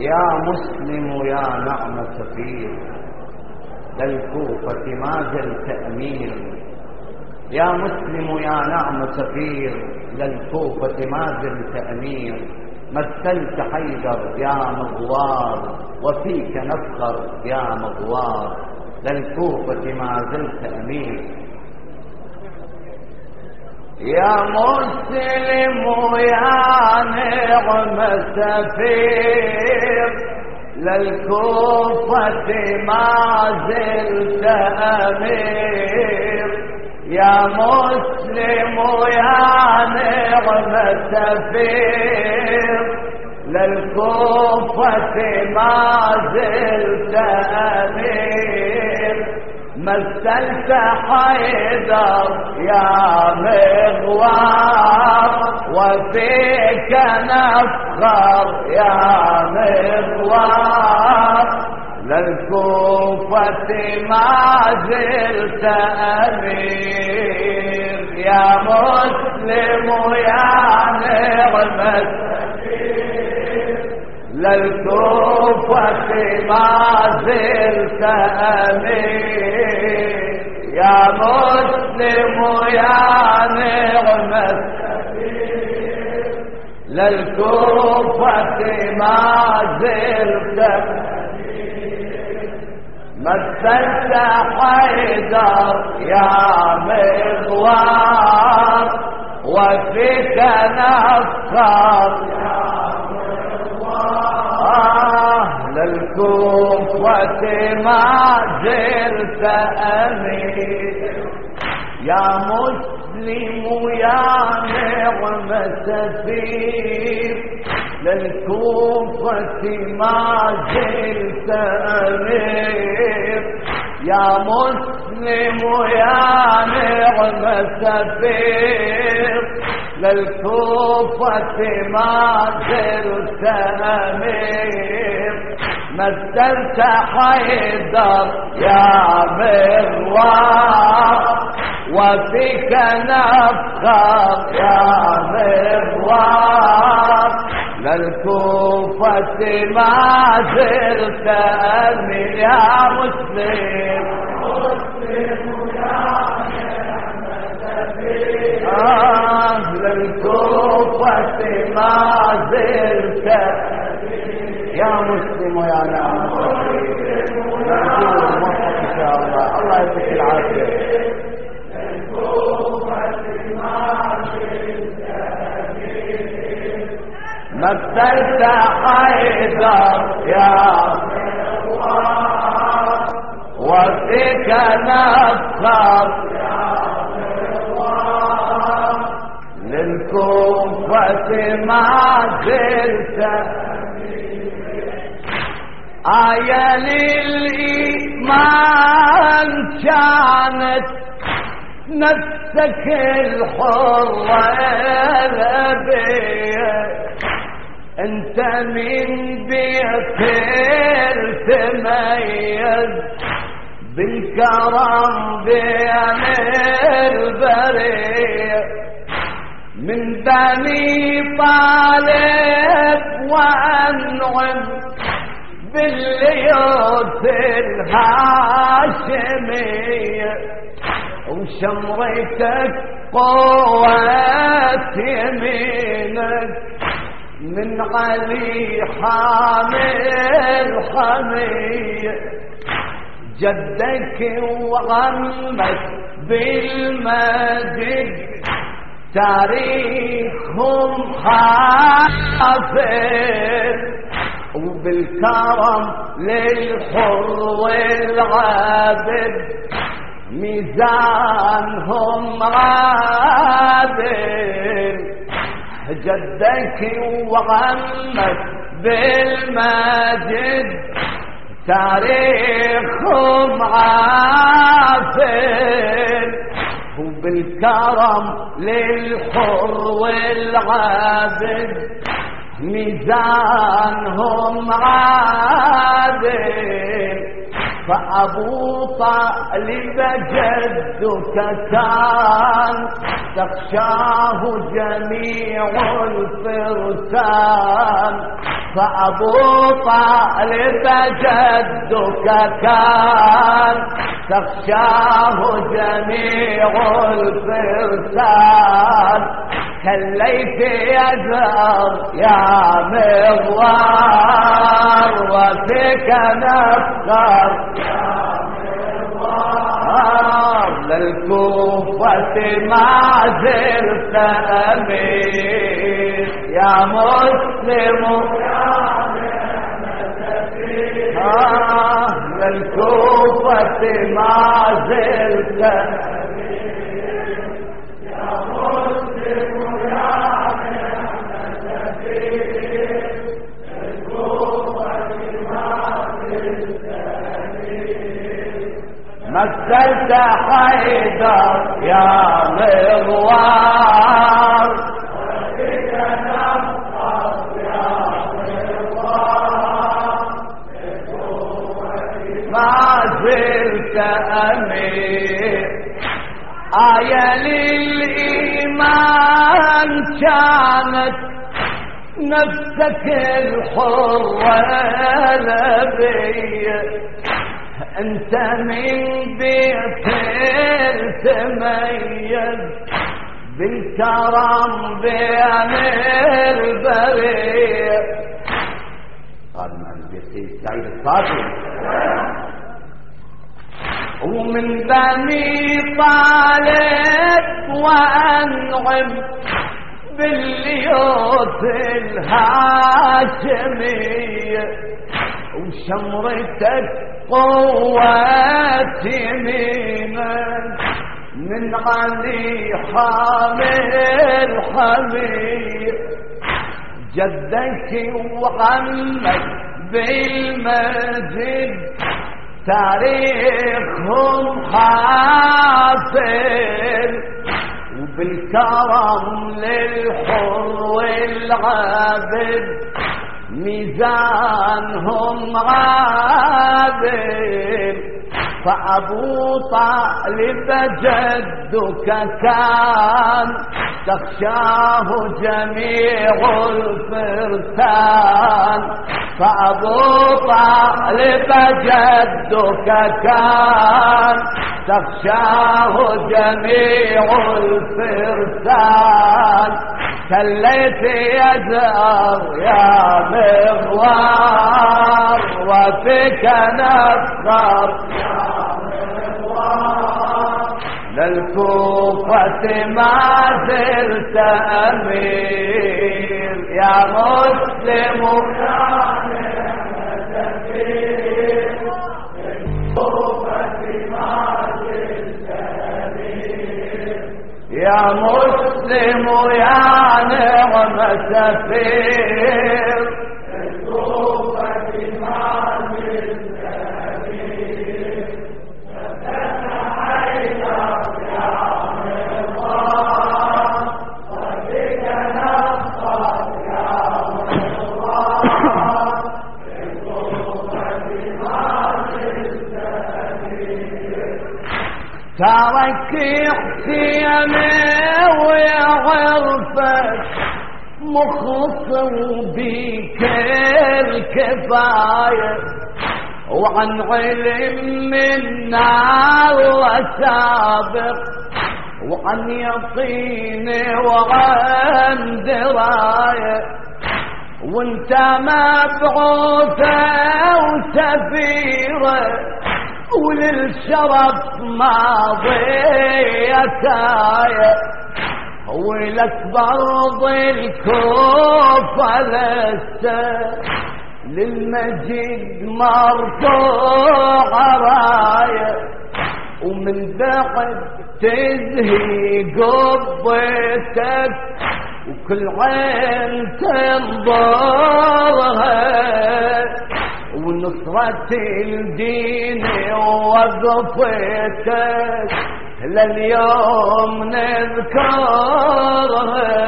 يا مسلم يا نعم سفير للكوفة ما زلت أمير. يا مسلم يا نعم سفير للكوفة ما زلت أمير. مثلت حيدر يا مغوار وفيك نفخر يا مغوار. للكوفة ما زلت أمير. يا مسلم يا نعم سفير للكوفة ما زلت أمير. يا مسلم يا نعم سفير للكوفة ما زلت أمير. مثلت حيدر يا مغوار وفيك نفخر يا مغوار. للكوفة ما زلت أمير. يا مسلم يا نعم للكوفة ما زلت أمير. يا مسلم يا نعم للكوفة ما زلت أمير. مثلت حيدر يا مغوار وفيك نفخر للكوفة ما زلت أمير. يا مسلم يا نعم سفير للكوفة ما زلت أمير. يا مسلم يا نعم سفير للكوفة ما زلت أمير. مثلت حيدر يا مغوار وفيك نفخر يا مغوار. للكوفة ما زلت أمير. يا مسلم للكوفة ما زلت. يا مسلم يا نعم موفق ان شاء الله. الله يعطيك العافيه. مثلت حيدر يا وفيك نفخر للكوفة ما زلت. آية للإيمان كانت نفسك الحرة الأبية. انت من بيت تميز بالكرم بين البرية. من بني طالب وأنعم بالليوث الهاشمية. وشمرتك قوة يمينك من علي حامل حمية. جدك وعمك بالمجد تاريخهم حافل. وبالكرم للحر والعابد ميزانهم عادل. جدك وعمك بالمجد تاريخهم عافل. وبالكرم للحر والعابد ميزانهم عادل. فأبو طالب جدك كان تخشاه جميع الفرسان فأبو طالب جدك كان تخشاه جميع الفرسان كالليث يزهر يا مغوار وفيك نفخر للكوفة ما زلت أمين يا مسلم للكوفة ما زلت أمين يا مسلم يا مثلت حيدر يا مغوار وفيك نفخر يا مغوار ما زلت أمير آية للإيمان كانت نفسك الحرة نبي انت من بيت تميز بالكرم بين البرية قال من بيت سعيد الصادق ومن بني طالب وأنعم بالليوث الهاشمية وشمرتك قوة يمينا من علي حامل حمير جدك وعمك بالمجد تاريخهم حافل وبالكرم للحر والعابد ميزانهم عادل فأبو طالب جدك كان تخشاه جميع الفرسان فأبو طالب جدك كان تخشاه جميع الفرسان كالليث يزهر يا مغوار وفيك نفخر يا مغوار للكوفة ما زلت أمير يا مسلم يا يا مسلم يا نعم سفير الكوفة ما زلت أمير فتح حيدر يا مغوار وبك نفخر يا مغوار الكوفة ما زلت أمير ترك حسيني ويا عرفك مخلص بك الكفاية وعن علم منا وسابق وعن يقين وعن دراية وانت مبعوثة وسفيرة وللشرف ماضيتايا ولك برض الكوفة لسه للمجد مرفوع راية ومن بعد تزهي قبتك وكل عين تنظرها ونصرة الدين ووظفتك لليوم نذكرها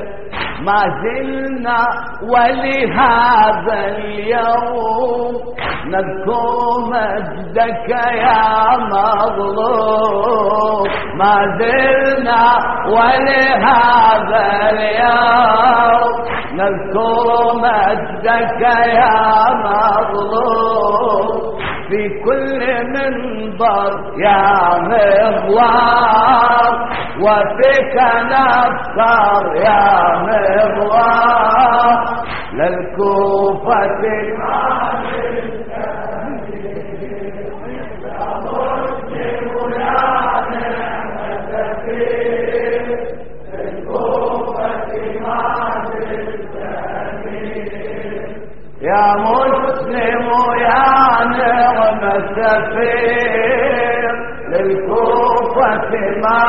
ما زلنا ولهذا اليوم نذكر مجدك يا مظلوم ما زلنا ولهذا اليوم نذكر مجدك يا مظلوم في كل منبر يا مغوار وفيك نفخر يا مغوار للكوفة يا مسلم يا نعم سفير للكوفة ما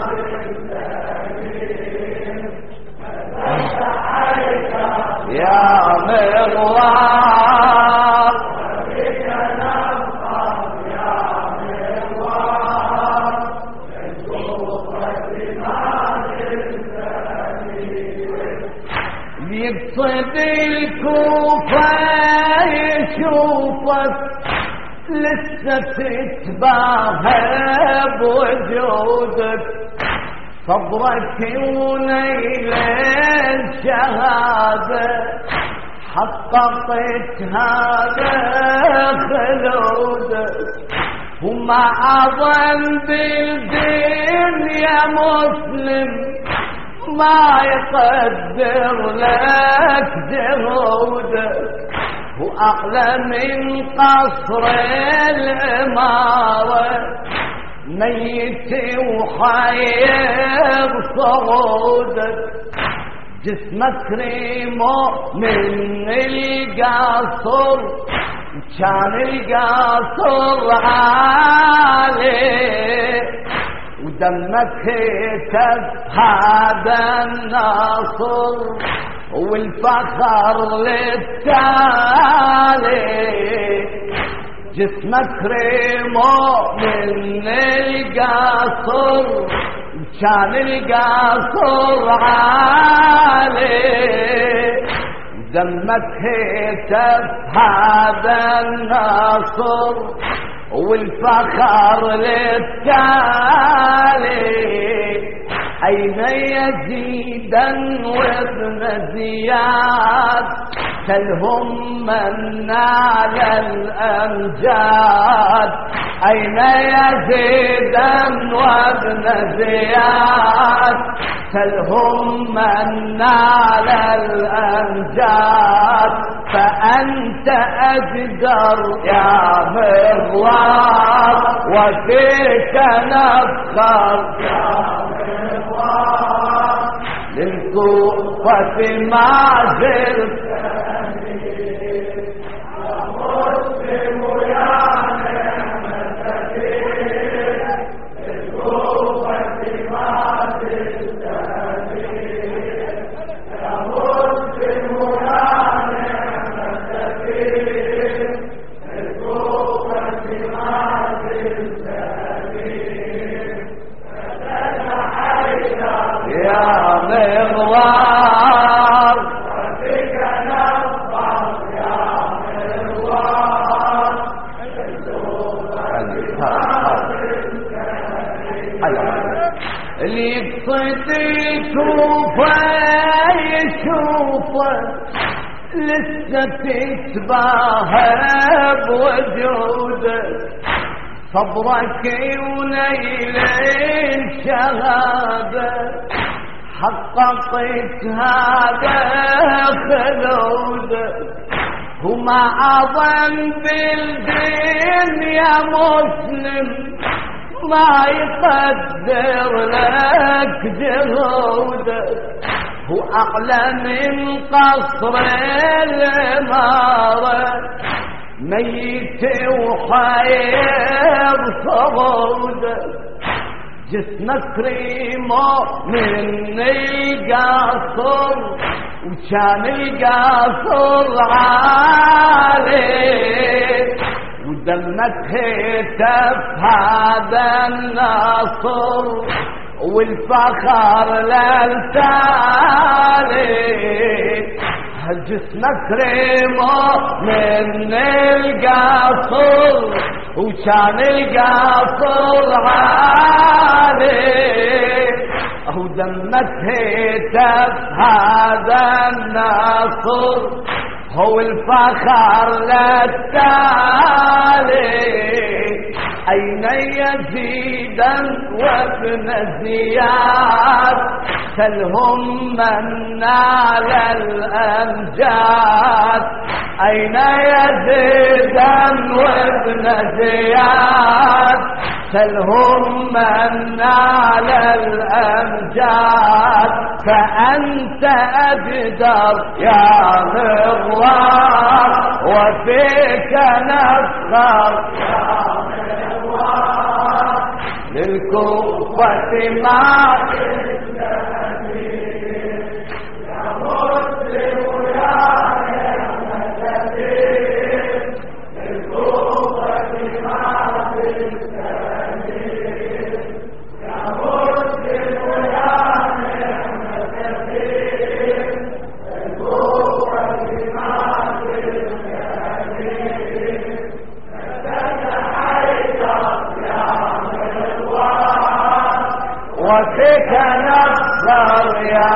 يا مغوار يقصد الكوفة يشوفك لسه تتباهى بوجودك صبرك ونيل الشهادة حققت هذا خلودك وما أظن بالدين يا مسلم ما يقدر لك جهودك وأعلى من قصر العمارة ميت وحير صعودك جسمك ريمو من القصر كان القصر عالي ودمك هتف هذا النصر والفخر للتالي جسمك ريمو من القصر كان القصر عالي دمك هتف هذا النصر والفخر للتالي أين يزيدا وابن زياد سلهم من نال الأمجاد أين يزيدا وابن زياد سلهم من نال الأمجاد فأنت أجدر يا مغوار وفيك نفخر يا مغوار للكوفة ما زلت اللي يقصد الكوفة يشوفك لسه تتباهى بوجودك صبرك ونيل الشهادة حققت هذا خلودك وما أظن بالدين يا مسلم ما يقدر لك جهودك وأعلى من قصر العمارة ميت وحير صعودك جسمك ريمو من القصر وكان القصر عالي ودمك هتف هذا النصر والفخر للتالي جسمك ريمه من القصر وكان القصر عالي ودمك هتف هذا النصر هو الفخر للتالي أين يزيدا وابن زياد سلهم من نال الأمجاد أين يزيدا وابن زياد سلهم من نال الأمجاد فأنت أقدر يا مغوار وفيك نفخر يا مغوار للكوفة ما تستهدي يا مسلم يا مهتدي للكوفة ما تستهدي يا مسلم يا مهتدي للكوفة ما تستهدي وفيك نصر يا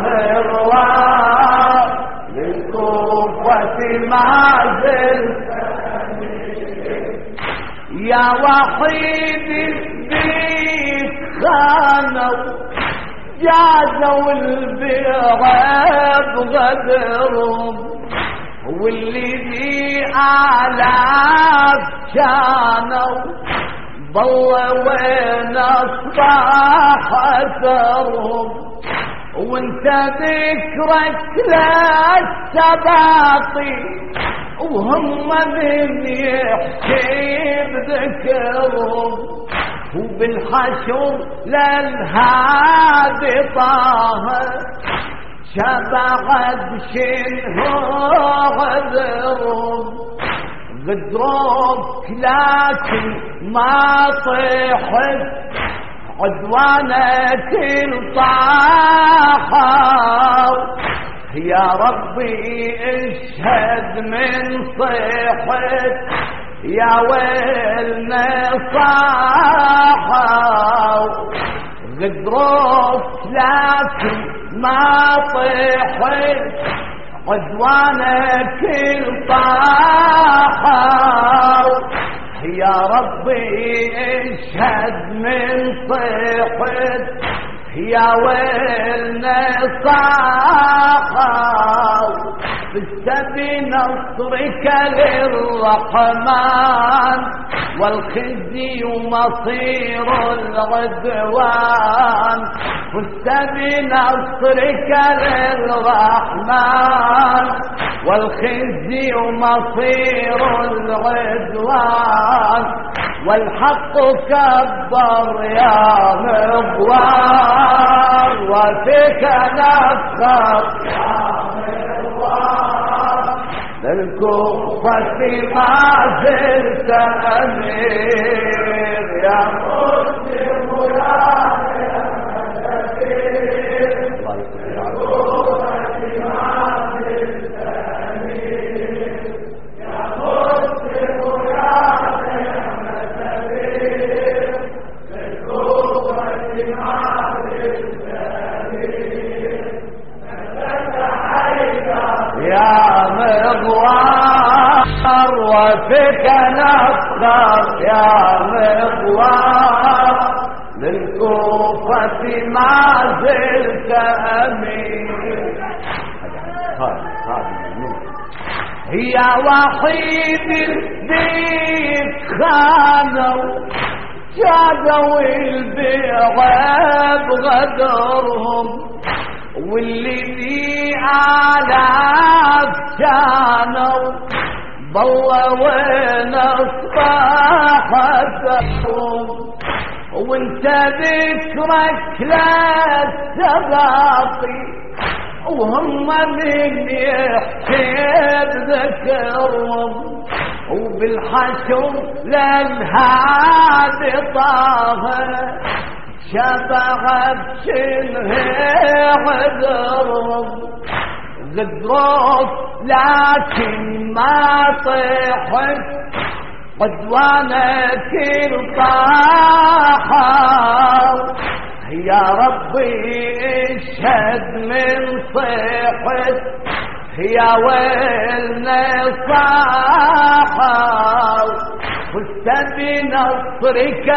مروان للكوفة ما زلت يا وحيد بيك خانوا جازوا البيع بغدرهم واللي دي آلاف كانوا ضل وين اصبح اثرهم وانت ذكرك للسباطي وهم من يحكي بذكرهم وبالحشر للهادي طه شبعت شنه غدرهم غدروك لكن ما طيحت عدوانك الطاحة يا ربي اشهد من صيحت يا ويلنا صاحة غدروك لكن ما طيحت عدوانك الطاحة يا ربي اشهد من صيحت يا ويلنا صاحة فزت بنصرك للرحمن والخزي مصير العدوان فزت بنصرك للرحمن والخزي مصير العدوان والحق كبر يا مغوار وفيك نفخر يا مغوار للكوفة ما زلت أمير يا مسلم يا وفيك نفخر يا مغوار للكوفة ما زلت أمين هي وحيد بيك خانوا جادوا البيع بغدرهم واللي لي آلاف كانوا ضل وين اصبح اثرهم وانت ذكرك للسباطي وهم من يحكي بذكرهم وبالحشر للهادي طه شبعت شنه عذرهم زدروف لكن ما طيحت عدوانك الطاحر. يا ربي اشهد من صيحت يا ويلنا صاحر. فزت بنصرك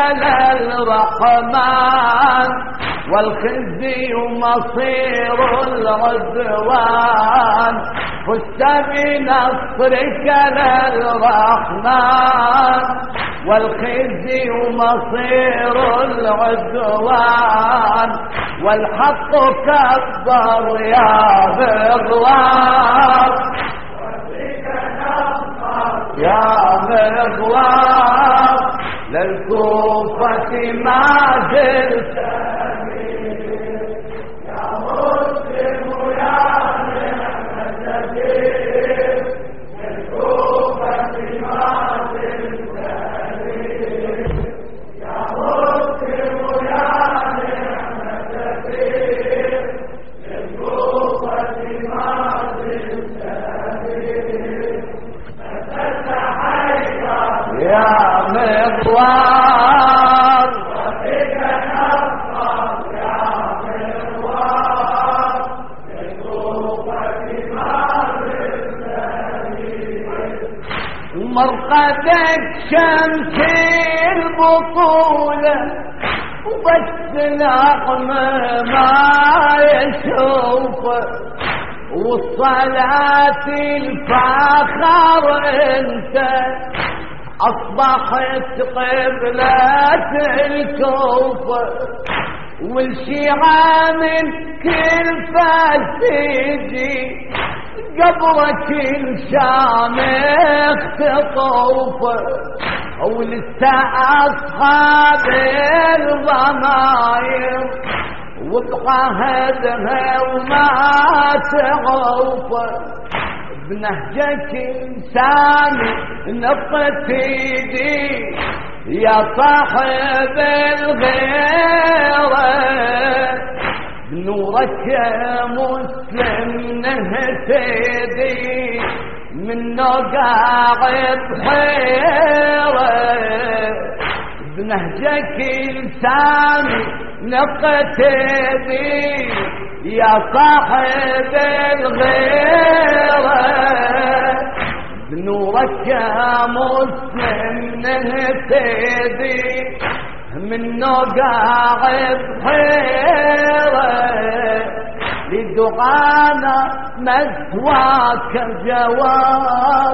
للرحمن والخزي مصير العدوان. فزت بنصرك للرحمن والخزي مصير العدوان. والحق كبر يا مغوار يا مغوار. للكوفة ما زلت يا مسلم يا نعمة دين. للكوفة ما زلت يا مسلم يا نعمة دين. للكوفة ما زلت يا مغوار. وفيك نصر يا مغوار. للكوفة ما زلت مرقدك شمس البطولة وبس العقم ما يشوفه. والصلاة الفاخر انت أصبحت قبلة الكوفة. والشيعة من كل فاسدي قبرك الشامخ تطوفه. ولسه أصحاب الضماير وبعهدها وما تعوفه. بنهجك إنساني نقتدي يا صاحب الغيرة. بنورك يا مسلم نهتدي منه قاعد حيرة. بنهجك إنساني نقتدي يا صاحب الغيرة. بنورك يا مسلم نهتدي منه قاعد حيرة. لدعانا مثواك جواب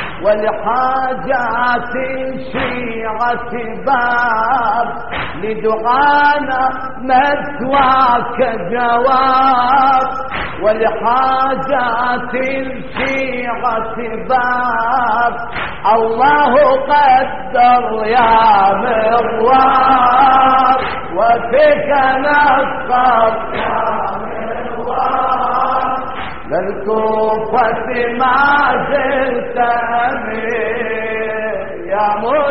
ولحاجات الشيعة باب. لدعانا مثواك جواب ولحاجات الشيعة باب. الله قدر يا مغوار وفيك نصر يا مغوار. للكوفة ما زلت أمير يا